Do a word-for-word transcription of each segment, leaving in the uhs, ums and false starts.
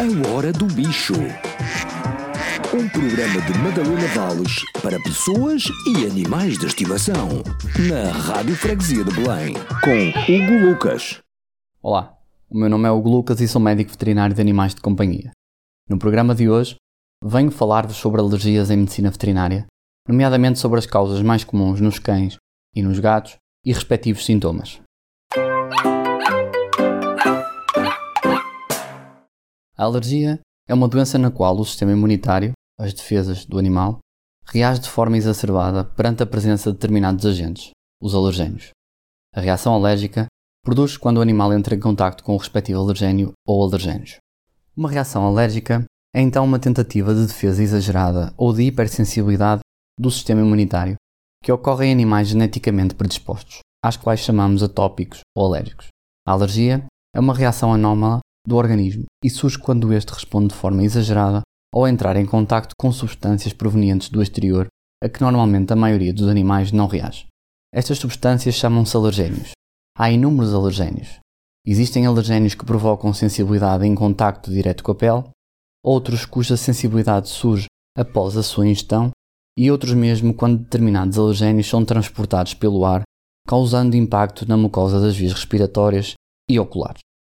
A Hora do Bicho. Um programa de Madalena Valles para pessoas e animais de estimação. Na Rádio Freguesia de Belém. Com Hugo Lucas. Olá, o meu nome é Hugo Lucas e sou médico veterinário de animais de companhia. No programa de hoje, venho falar-vos sobre alergias em medicina veterinária, nomeadamente sobre as causas mais comuns nos cães e nos gatos e respectivos sintomas. A alergia é uma doença na qual o sistema imunitário, as defesas do animal, reage de forma exacerbada perante a presença de determinados agentes, os alergénios. A reação alérgica produz-se quando o animal entra em contacto com o respectivo alergénio ou alergénios. Uma reação alérgica é então uma tentativa de defesa exagerada ou de hipersensibilidade do sistema imunitário que ocorre em animais geneticamente predispostos, às quais chamamos atópicos ou alérgicos. A alergia é uma reação anómala do organismo e surge quando este responde de forma exagerada ao entrar em contacto com substâncias provenientes do exterior a que normalmente a maioria dos animais não reage. Estas substâncias chamam-se alergénios. Há inúmeros alergénios. Existem alergénios que provocam sensibilidade em contacto direto com a pele, outros cuja sensibilidade surge após a sua ingestão e outros mesmo quando determinados alergénios são transportados pelo ar, causando impacto na mucosa das vias respiratórias e oculares.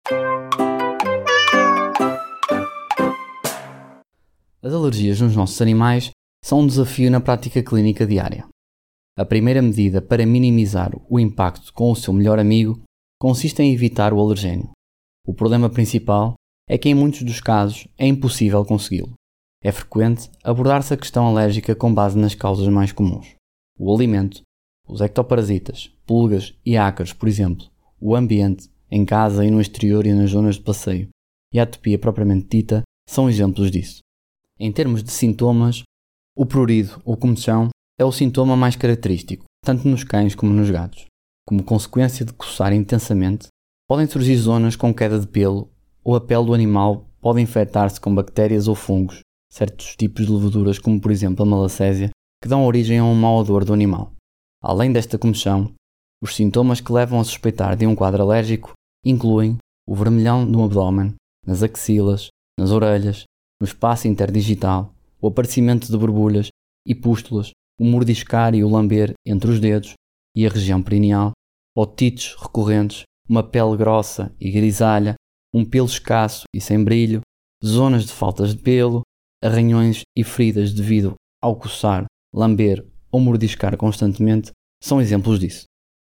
As alergias nos nossos animais são um desafio na prática clínica diária. A primeira medida para minimizar o impacto com o seu melhor amigo consiste em evitar o alergénio. O problema principal é que em muitos dos casos é impossível consegui-lo. É frequente abordar-se a questão alérgica com base nas causas mais comuns. O alimento, os ectoparasitas, pulgas e ácaros, por exemplo, o ambiente, em casa e no exterior e nas zonas de passeio, e a atopia propriamente dita são exemplos disso. Em termos de sintomas, o prurido ou comichão é o sintoma mais característico, tanto nos cães como nos gatos. Como consequência de coçar intensamente, podem surgir zonas com queda de pelo ou a pele do animal pode infectar-se com bactérias ou fungos, certos tipos de levaduras como por exemplo a malacésia, que dão origem a um mau odor do animal. Além desta comichão, os sintomas que levam a suspeitar de um quadro alérgico incluem o vermelhão no abdômen, nas axilas, nas orelhas, no espaço interdigital, o aparecimento de borbulhas e pústulas, o mordiscar e o lamber entre os dedos e a região perineal, otites recorrentes, uma pele grossa e grisalha, um pelo escasso e sem brilho, zonas de faltas de pelo, arranhões e feridas devido ao coçar, lamber ou mordiscar constantemente, são exemplos disso.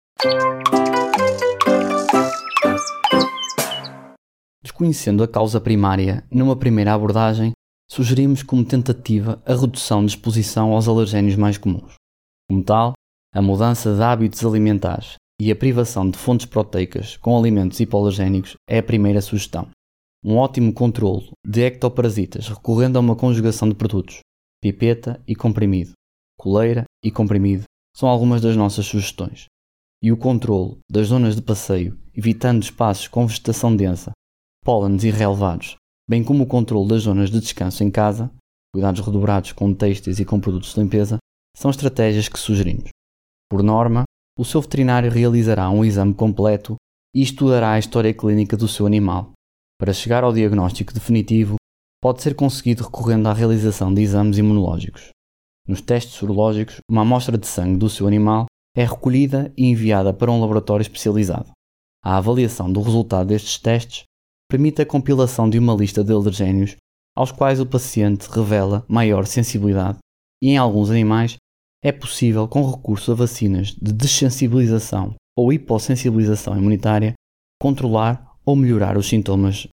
Desconhecendo a causa primária, numa primeira abordagem, sugerimos como tentativa a redução de exposição aos alergénios mais comuns. Como tal, a mudança de hábitos alimentares e a privação de fontes proteicas com alimentos hipoalergénicos é a primeira sugestão. Um ótimo controlo de ectoparasitas recorrendo a uma conjugação de produtos, pipeta e comprimido, coleira e comprimido, são algumas das nossas sugestões. E o controlo das zonas de passeio, evitando espaços com vegetação densa, pólenes irrelevados, bem como o controle das zonas de descanso em casa, cuidados redobrados com têxteis e com produtos de limpeza, são estratégias que sugerimos. Por norma, o seu veterinário realizará um exame completo e estudará a história clínica do seu animal. Para chegar ao diagnóstico definitivo, pode ser conseguido recorrendo à realização de exames imunológicos. Nos testes sorológicos, uma amostra de sangue do seu animal é recolhida e enviada para um laboratório especializado. A avaliação do resultado destes testes permite a compilação de uma lista de alergénios aos quais o paciente revela maior sensibilidade e, em alguns animais, é possível, com recurso a vacinas de dessensibilização ou hipossensibilização imunitária, controlar ou melhorar os sintomas.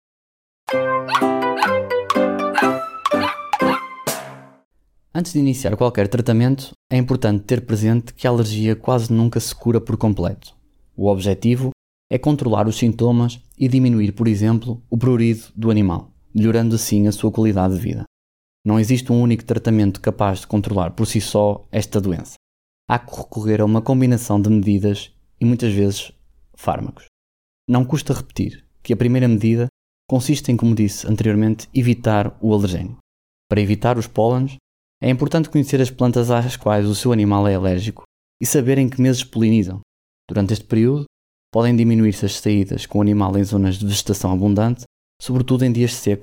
Antes de iniciar qualquer tratamento, é importante ter presente que a alergia quase nunca se cura por completo. O objetivo é controlar os sintomas e diminuir, por exemplo, o prurido do animal, melhorando assim a sua qualidade de vida. Não existe um único tratamento capaz de controlar por si só esta doença. Há que recorrer a uma combinação de medidas e, muitas vezes, fármacos. Não custa repetir que a primeira medida consiste em, como disse anteriormente, evitar o alergénio. Para evitar os pólenes, é importante conhecer as plantas às quais o seu animal é alérgico e saber em que meses polinizam. Durante este período, podem diminuir-se as saídas com o animal em zonas de vegetação abundante, sobretudo em dias secos,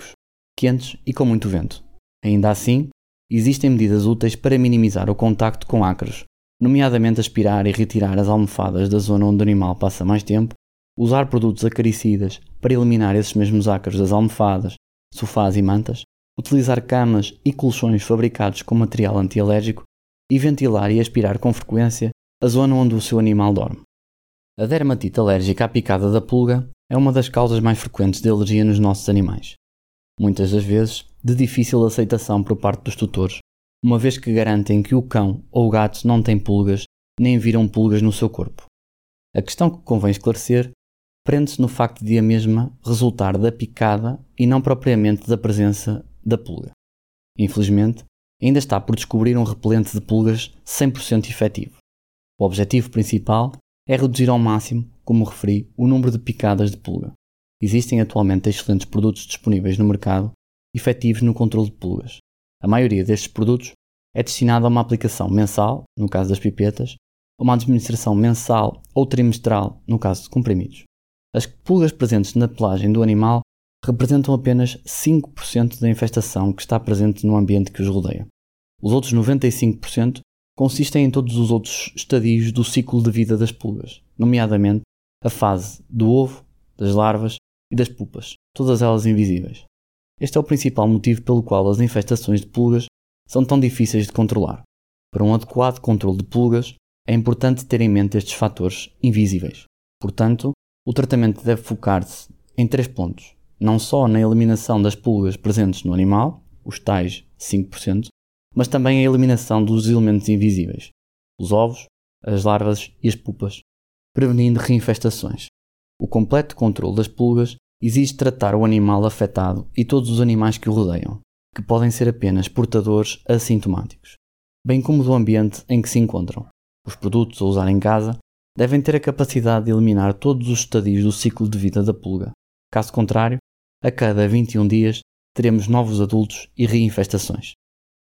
quentes e com muito vento. Ainda assim, existem medidas úteis para minimizar o contacto com ácaros, nomeadamente aspirar e retirar as almofadas da zona onde o animal passa mais tempo, usar produtos acaricidas para eliminar esses mesmos ácaros das almofadas, sofás e mantas, utilizar camas e colchões fabricados com material antialérgico e ventilar e aspirar com frequência a zona onde o seu animal dorme. A dermatite alérgica à picada da pulga é uma das causas mais frequentes de alergia nos nossos animais. Muitas das vezes, de difícil aceitação por parte dos tutores, uma vez que garantem que o cão ou o gato não tem pulgas nem viram pulgas no seu corpo. A questão que convém esclarecer prende-se no facto de a mesma resultar da picada e não propriamente da presença da pulga. Infelizmente, ainda está por descobrir um repelente de pulgas cem por cento efetivo. O objetivo principal é reduzir ao máximo, como referi, o número de picadas de pulga. Existem atualmente excelentes produtos disponíveis no mercado, efetivos no controle de pulgas. A maioria destes produtos é destinada a uma aplicação mensal, no caso das pipetas, ou uma administração mensal ou trimestral, no caso de comprimidos. As pulgas presentes na pelagem do animal representam apenas cinco por cento da infestação que está presente no ambiente que os rodeia. Os outros noventa e cinco por cento consistem em todos os outros estadios do ciclo de vida das pulgas, nomeadamente a fase do ovo, das larvas e das pupas, todas elas invisíveis. Este é o principal motivo pelo qual as infestações de pulgas são tão difíceis de controlar. Para um adequado controle de pulgas, é importante ter em mente estes fatores invisíveis. Portanto, o tratamento deve focar-se em três pontos, não só na eliminação das pulgas presentes no animal, os tais cinco por cento, mas também a eliminação dos elementos invisíveis, os ovos, as larvas e as pupas, prevenindo reinfestações. O completo controle das pulgas exige tratar o animal afetado e todos os animais que o rodeiam, que podem ser apenas portadores assintomáticos, bem como do ambiente em que se encontram. Os produtos a usar em casa devem ter a capacidade de eliminar todos os estadios do ciclo de vida da pulga. Caso contrário, a cada vinte e um dias teremos novos adultos e reinfestações.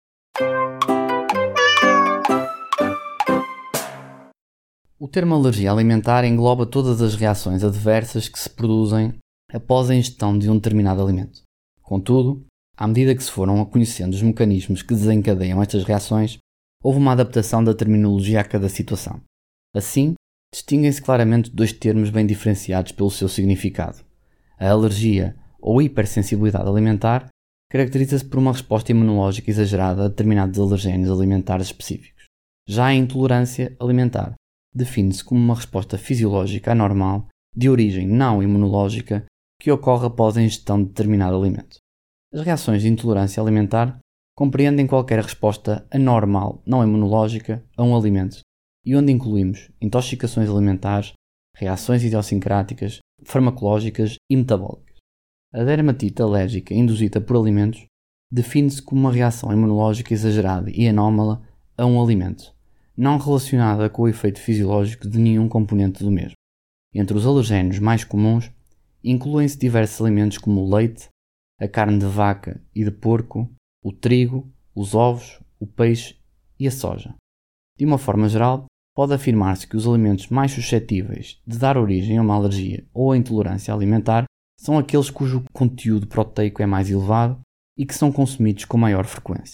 O termo alergia alimentar engloba todas as reações adversas que se produzem após a ingestão de um determinado alimento. Contudo, à medida que se foram conhecendo os mecanismos que desencadeiam estas reações, houve uma adaptação da terminologia a cada situação. Assim, distinguem-se claramente dois termos bem diferenciados pelo seu significado. A alergia ou hipersensibilidade alimentar caracteriza-se por uma resposta imunológica exagerada a determinados alergénios alimentares específicos. Já a intolerância alimentar define-se como uma resposta fisiológica anormal de origem não imunológica que ocorre após a ingestão de determinado alimento. As reações de intolerância alimentar compreendem qualquer resposta anormal não imunológica a um alimento e onde incluímos intoxicações alimentares, reações idiosincráticas, farmacológicas e metabólicas. A dermatite alérgica induzida por alimentos define-se como uma reação imunológica exagerada e anómala a um alimento, não relacionada com o efeito fisiológico de nenhum componente do mesmo. Entre os alergénios mais comuns, incluem-se diversos alimentos como o leite, a carne de vaca e de porco, o trigo, os ovos, o peixe e a soja. De uma forma geral, pode afirmar-se que os alimentos mais suscetíveis de dar origem a uma alergia ou a intolerância alimentar são aqueles cujo conteúdo proteico é mais elevado e que são consumidos com maior frequência.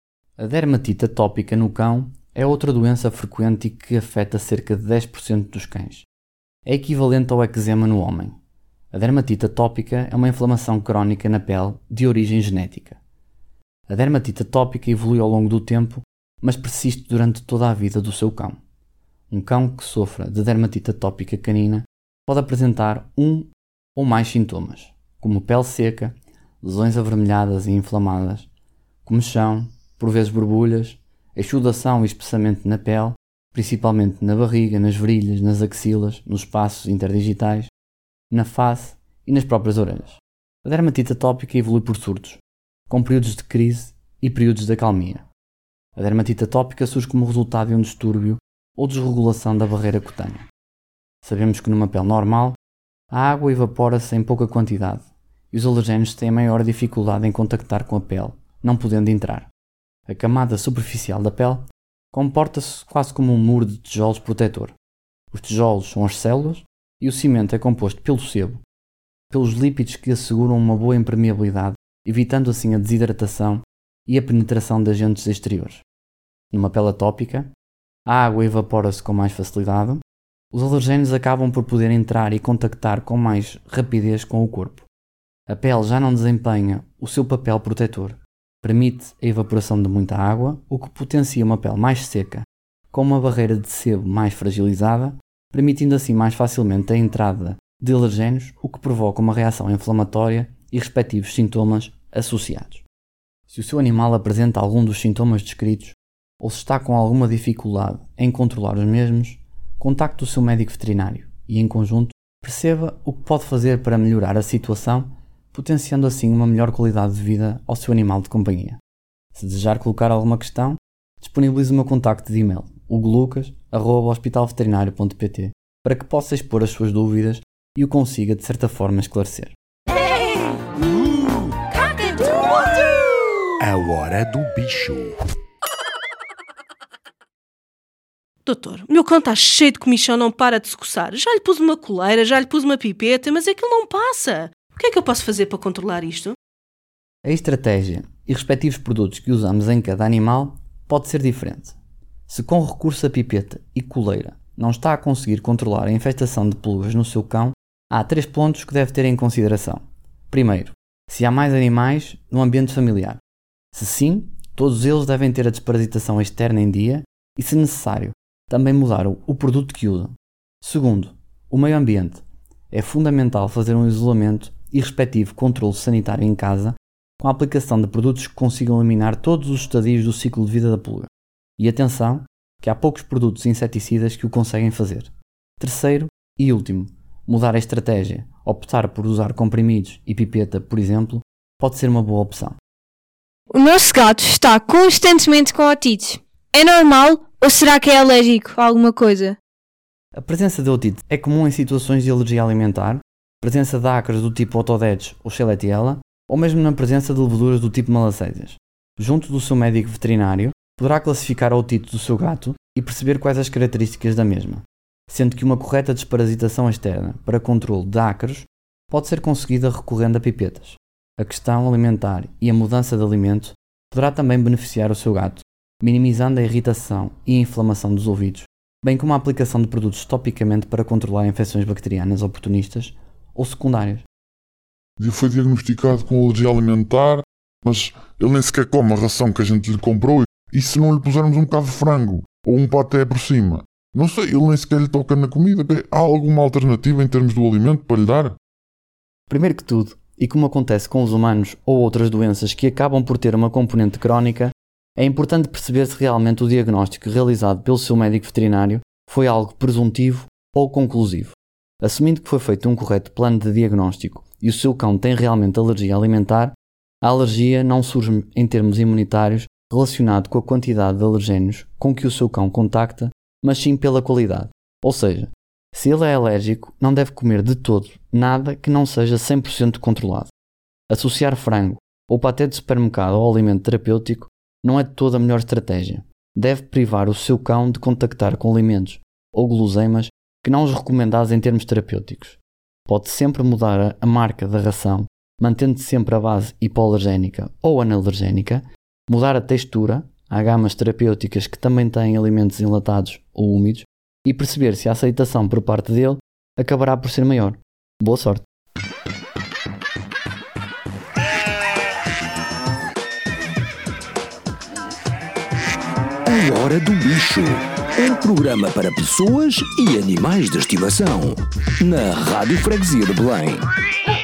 A dermatite atópica no cão é outra doença frequente e que afeta cerca de dez por cento dos cães. É equivalente ao eczema no homem. A dermatite atópica é uma inflamação crónica na pele de origem genética. A dermatite atópica evolui ao longo do tempo, mas persiste durante toda a vida do seu cão. Um cão que sofra de dermatite atópica canina pode apresentar um ou mais sintomas, como pele seca, lesões avermelhadas e inflamadas, comichão, por vezes borbulhas, exudação e espessamento na pele, principalmente na barriga, nas virilhas, nas axilas, nos espaços interdigitais, na face e nas próprias orelhas. A dermatite atópica evolui por surtos, com períodos de crise e períodos de acalmia. A dermatite atópica surge como resultado de um distúrbio ou desregulação da barreira cutânea. Sabemos que numa pele normal, a água evapora-se em pouca quantidade e os alergénios têm maior dificuldade em contactar com a pele, não podendo entrar. A camada superficial da pele comporta-se quase como um muro de tijolos protetor. Os tijolos são as células e o cimento é composto pelo sebo, pelos lípidos que asseguram uma boa impermeabilidade evitando assim a desidratação e a penetração de agentes exteriores. Numa pele atópica, a água evapora-se com mais facilidade, os alergénios acabam por poder entrar e contactar com mais rapidez com o corpo. A pele já não desempenha o seu papel protetor, permite a evaporação de muita água, o que potencia uma pele mais seca, com uma barreira de sebo mais fragilizada, permitindo assim mais facilmente a entrada de alergénios, o que provoca uma reação inflamatória e respectivos sintomas associados. Se o seu animal apresenta algum dos sintomas descritos, ou se está com alguma dificuldade em controlar os mesmos, contacte o seu médico veterinário e, em conjunto, perceba o que pode fazer para melhorar a situação, potenciando assim uma melhor qualidade de vida ao seu animal de companhia. Se desejar colocar alguma questão, disponibilizo o meu contacto de e-mail hugo lucas arroba hospital veterinário ponto pt para que possa expor as suas dúvidas e o consiga de certa forma esclarecer. A hora do bicho. Doutor, o meu cão está cheio de comichão, não para de se coçar. Já lhe pus uma coleira, já lhe pus uma pipeta, mas aquilo não passa. O que é que eu posso fazer para controlar isto? A estratégia e respectivos produtos que usamos em cada animal pode ser diferente. Se com recurso a pipeta e coleira não está a conseguir controlar a infestação de pulgas no seu cão, há três pontos que deve ter em consideração. Primeiro, se há mais animais no ambiente familiar. Se sim, todos eles devem ter a desparasitação externa em dia e, se necessário, também mudar o produto que usam. Segundo, o meio ambiente. É fundamental fazer um isolamento e respectivo controle sanitário em casa com a aplicação de produtos que consigam eliminar todos os estadios do ciclo de vida da pulga. E atenção, que há poucos produtos inseticidas que o conseguem fazer. Terceiro e último, mudar a estratégia. Optar por usar comprimidos e pipeta, por exemplo, pode ser uma boa opção. O nosso gato está constantemente com otites. É normal ou será que é alérgico a alguma coisa? A presença de otite é comum em situações de alergia alimentar, presença de ácaros do tipo Otodetes ou Shelletiella, ou mesmo na presença de leveduras do tipo Malacésias. Junto do seu médico veterinário, poderá classificar a otite do seu gato e perceber quais as características da mesma, sendo que uma correta desparasitação externa para controle de ácaros pode ser conseguida recorrendo a pipetas. A questão alimentar e a mudança de alimento poderá também beneficiar o seu gato, minimizando a irritação e a inflamação dos ouvidos, bem como a aplicação de produtos topicamente para controlar infecções bacterianas oportunistas ou secundárias. Ele foi diagnosticado com alergia alimentar, mas ele nem sequer come a ração que a gente lhe comprou. E se não lhe pusermos um bocado de frango ou um paté por cima? Não sei, ele nem sequer lhe toca na comida. Há alguma alternativa em termos do alimento para lhe dar? Primeiro que tudo, e como acontece com os humanos ou outras doenças que acabam por ter uma componente crónica, é importante perceber se realmente o diagnóstico realizado pelo seu médico veterinário foi algo presuntivo ou conclusivo. Assumindo que foi feito um correto plano de diagnóstico e o seu cão tem realmente alergia alimentar, a alergia não surge em termos imunitários relacionado com a quantidade de alergénios com que o seu cão contacta, mas sim pela qualidade. Ou seja, se ele é alérgico, não deve comer de todo nada que não seja cem por cento controlado. Associar frango ou paté de supermercado ao alimento terapêutico não é de toda a melhor estratégia. Deve privar o seu cão de contactar com alimentos ou guloseimas que não os recomendados em termos terapêuticos. Pode sempre mudar a marca da ração, mantendo sempre a base hipoalergénica ou analergénica, mudar a textura, há gamas terapêuticas que também têm alimentos enlatados ou úmidos, e perceber se a aceitação por parte dele acabará por ser maior. Boa sorte! A Hora do Bicho. Um programa para pessoas e animais de estimação. Na Rádio Freguesia de Belém.